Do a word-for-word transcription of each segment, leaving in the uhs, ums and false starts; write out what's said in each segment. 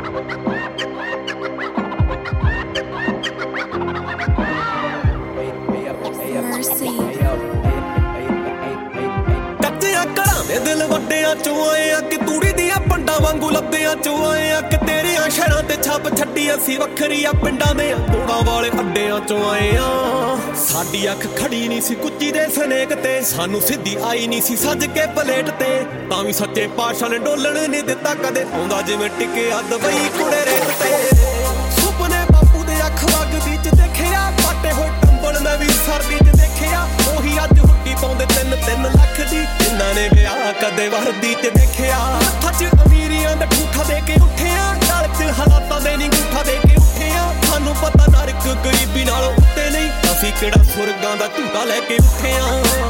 ਕੱਚਿਆਂ ਘਰਾਂ ਦੇ ਦਿਲ ਵੱਡਿਆਂ ਚੋਂ ਆਏ ਆ ਕਿ ਤੂੜੀ ਦੀਆਂ ਪੰਡਾਂ ਵਾਂਗੂ ਲੱਭਿਆਂ ਚੋਂ ਆਏ ਆ ਕਿ ਤੇਰੀਆਂ ਸ਼ਹਿਰਾਂ ਤੇ ਛੱਪ ਛੱਡੀ ਅਸੀਂ ਵੱਖਰੀ ਆ ਪਿੰਡਾਂ ਦੇ ਮੋੜਾਂ ਵਾਲੇ ਅੱਡਿਆਂ ਚੋਂ ਆਏ ਆ। ਸਾਡੀ ਅੱਖ ਖੜੀ ਨਹੀਂ ਸੀ ਕੁੱਚੀ ਦੇ ਸਨੇਕ ਤੇ, ਸਾਨੂੰ ਸਿੱਧੀ ਆਈ ਨਹੀਂ ਸੀ ਸੱਜ ਕੇ ਪਲੇਟ ਤੇ, ਤਾਂ ਵੀ ਸੱਚੇ ਪਾਤਸ਼ਾਹ ਨੇ ਡੋਲਣ ਨਹੀਂ ਦਿੱਤਾ ਕਦੇ, ਆਉਂਦਾ ਜਿਵੇਂ ਟਿਕਿਆ ਦੁਬਈ ਕੁੜੇ ਰੇਤ ਤੇ। ਸੁਪਨੇ ਬਾਪੂ ਦੇ ਅੱਖ ਵਗਦੀ ਚ ਦੇਖਿਆ, ਪਾਟੇ ਹੋਏ ਟੰਬਲ ਮੈਂ ਵੀ ਸਰਦੀ ਚ ਦੇਖਿਆ, ਉਹੀ ਅੱਜ ਹੁੱਡੀ ਪਾਉਂਦੇ ਤਿੰਨ ਤਿੰਨ ਲੱਖ ਦੀ, ਜਿਨ੍ਹਾਂ ਨੇ ਵਿਆਹ ਕਦੇ ਵਰਦੀ ਚ ਦੇਖਿਆ। ਹੱਥਾਂ ਚ ਅਮੀਰੀਆਂ ਦਾ ਠੂਠਾ ਦੇ ਕੇ ਉੱਠਿਆ, ਗਲ ਚ ਹਾਲਾਤਾਂ ਦੇ ਨੀ ਗੂਠਾ ਦੇ ਕੇ ਉੱਠਿਆ, ਸਾਨੂੰ ਪਤਾ ਨਰਕ ਗਰੀਬੀ ਨਾਲੋਂ ਉੱਤੇ ਨਹੀਂ, ਅਸੀਂ ਕਿਹੜਾ ਸੁਰਗਾਂ ਦਾ ਝੂਟਾ ਲੈ ਕੇ ਉੱਠਿਆ।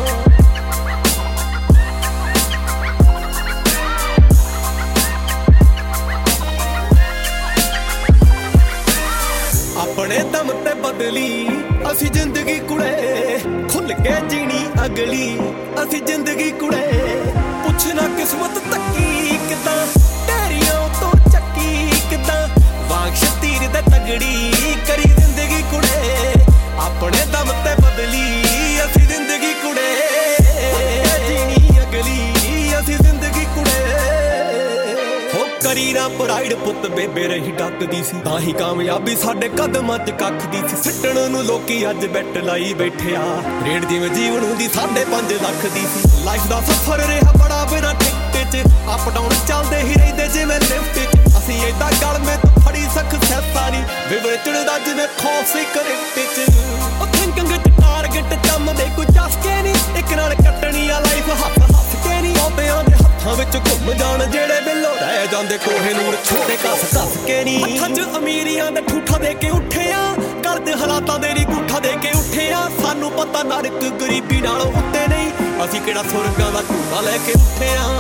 ਆਪਣੇ ਦਮ ਤੇ ਬਦਲੀ ਅਸੀਂ ਜ਼ਿੰਦਗੀ ਕੁੜੇ, ਖੁੱਲ ਕੇ ਜੀਣੀ ਅਗਲੀ ਅਸੀਂ ਜ਼ਿੰਦਗੀ ਕੁੜੇ, ਪੁੱਛਣਾ ਕਿਸਮਤ ਤੱਕੀ ਕਿੱਦਾਂ, ਢੇਰੀਆਂ ਤੋਂ ਚੱਕੀ ਕਿੱਦਾਂ, ਵਾਂਗ ਸ਼ਤੀਰ ਦੇ ਤਗੜੀ ਕਰੀ ਜ਼ਿੰਦਗੀ ਕੁੜੇ। ਆਪਣੇ ਦਮ ਤੇ ਬਦਲੀ ਅਸੀਂ ਜ਼ਿੰਦਗੀ ਕੁੜੇ, ਜੀਣੀ ਅਗਲੀ ਅਸੀਂ ਜ਼ਿੰਦਗੀ ਕੁੜੇ। ਹੋ ਕਰੀ ਨਾ ਪ੍ਰਾਈਡ ਪੁੱਤ ਬੇਬੇ ਰਹੀ ਡੱਕਦੀ ਸੀ, ਤਾਂ ਹੀ ਕਾਮਯਾਬੀ ਸਾਡੇ ਕਦਮਾਂ ਚ ਕੱਖਦੀ ਸੀ। ਸਿੱਟਣ ਨੂੰ ਲੋਕੀ ਅੱਜ ਬੈਟ ਲਾਈ ਬੈਠਿਆ, ਰੇਡ ਜਿਵੇਂ ਜੀਵਨ ਦੀ ਸਾਢੇ ਪੰਜ ਲੱਖ ਦੀ ਸੀ। ਲਾਈਫ ਦਾ ਸਫ਼ਰ ਰਿਹਾ ਬੜਾ ਬਿਨਾਂ ਟਿਕਟ ਚ, ਅਪ ਡਾਊਨ ਚੱਲਦੇ ਹੀ ਰਹਿੰਦੇ ਜਿਵੇਂ ਲਿਫਟ ਚ, ਅਸੀਂ ਏਦਾਂ ਗਲਮੇ ਤੋਂ ਫੜੀ ਸਕਸੈਸ ਸਾਰੀ, ਵਿਵਰ ਚੜਦਾ ਜਿਵੇਂ ਖੌਫ ਸੀ ਕ੍ਰਿਕਟ ਚ। ਉਹ ਥਿੰਕਿੰਗ ਚ ਟਾਰਗੇਟ ਜੰਮਦੇ ਕੋਈ ਜਸ ਕੇ ਨਹੀਂ, ਇੱਕ ਨਾਲ ਕੱਟਣੀ ਆ ਲਾਈਫ ਹੱਥ ਹੱਥ ਕੇ ਨਹੀਂ, ਆਉਂਦਿਆਂ ਦੇ ਹੱਥਾਂ ਵਿੱਚ ਘੁੰਮ ਜਾਣ ਜਿਹੜੇ ਬਿੱਲੋ ਰਹਿ ਜਾਂਦੇ ਕੋਹੇ ਨੂਰ ਛੋਟੇ ਕੱਸ ਕੱਸ ਕੇ ਨਹੀਂ। ਹੱਥਾਂ ਚ ਅਮੀਰੀਆਂ ਦਾ ਠੂਠਾ ਦੇ ਕੇ ਉੱਠਿਆ, ਗਲ ਚ ਹਾਲਾਤਾਂ ਦੇ ਨੀ ਗੂਠਾ ਦੇ ਕੇ ਉੱਠਿਆ, ਸਾਨੂੰ ਪਤਾ ਨਰਕ ਗਰੀਬੀ ਨਾਲੋਂ ਉੱਤੇ ਨਹੀਂ, ਅਸੀਂ ਕਿਹੜਾ ਸੁਰਗਾਂ ਦਾ ਝੂਟਾ ਲੈ ਕੇ ਉੱਠਿਆ।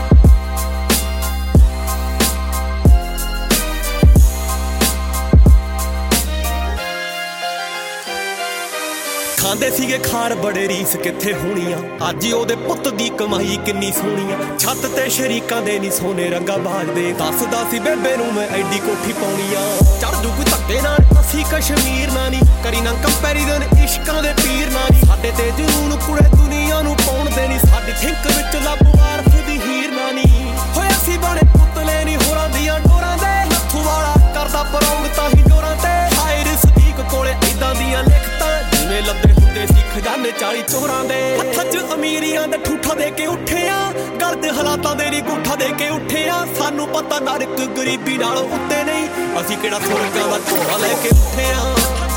ਖਾਂਦੇ ਸੀਗੇ ਖਾਰ ਬੜੇ ਰੀਸ ਕਿੱਥੇ ਹੋਣੀਆਂ, ਅੱਜ ਉਹਦੇ ਪੁੱਤ ਦੀ ਕਮਾਈ ਕਿੰਨੀ ਸੋਹਣੀ ਆ, ਛੱਤ ਤੇ ਸ਼ਰੀਕਾਂ ਦੇ ਨੀ ਸੋਨੇ ਰੰਗਾ ਬਾਜਦੇ, ਦੱਸਦਾ ਸੀ ਬੇਬੇ ਨੂੰ ਮੈਂ ਐਡੀ ਕੋਠੀ ਪਾਉਣੀ ਆ। ਚੜ ਜੂ ਕੋਈ ਧੱਕੇ ਨਾਲ ਅਸੀਂ ਕਸ਼ਮੀਰ ਨਾ ਨੀ, ਕਰੀ ਨਾ ਕੰਪੈਰੀਜ਼ਨ ਇਸ਼ਕਾਂ ਦੇ ਪੀਰ ਨਾ ਨੀ, ਸਾਡੇ ਤੇ ਜਨੂਨ ਕੁੜੇ ਦੁਨੀਆ ਨੂੰ ਪਾਉਣ ਦੇ ਨੀ, ਸਾਡੀ ਥਿੰਕ ਵਿੱਚ ਲੱਭ ਵਾਰਸ ਦੀ ਹੀਰ ਨਾ ਨੀ, ਹੋਏ ਅਸੀਂ ਬਣੇ ਪੁੱਤਲੇ ਨੀ ਹੋਰਾਂ ਦੀਆਂ ਡੋਰਾਂ ਦੇ, ਨੱਥੂ ਵਾਲਾ ਕਰਦਾ ਪਰੌਂਗ ਤਾਂ ਹੀ ਜੋਰਾਂ ਤੇ, ਹਾਇਰ ਸਦੀਕ ਕੋਲੇ ਏਦਾਂ ਦੀਆਂ ਲਿਖਤਾਂ ਜਿਵੇਂ ਲੱਭੇ ਹੁੰਦੇ ਸੀ ਖਜ਼ਾਨੇ ਚਾਲੀ ਚੋਰਾਂ ਦੇ। ਹੱਥਾਂ ਚ ਅਮੀਰੀਆਂ ਦਾ ਠੂਠਾ ਦੇ ਕੇ ਉੱਠਿਆ, ਗਲ ਚ ਹਾਲਾਤਾਂ ਦੇ ਨੀ ਗੂਠਾ ਦੇ ਕੇ ਉੱਠਿਆ, ਸਾਨੂੰ ਪਤਾ ਨਰਕ ਗਰੀਬੀ ਨਾਲੋਂ ਉੱਤੇ ਨਹੀਂ, ਅਸੀਂ ਕਿਹੜਾ ਸੁਰਗਾਂ ਦਾ ਝੋਲਾ ਲੈ ਕੇ ਉੱਠਿਆ।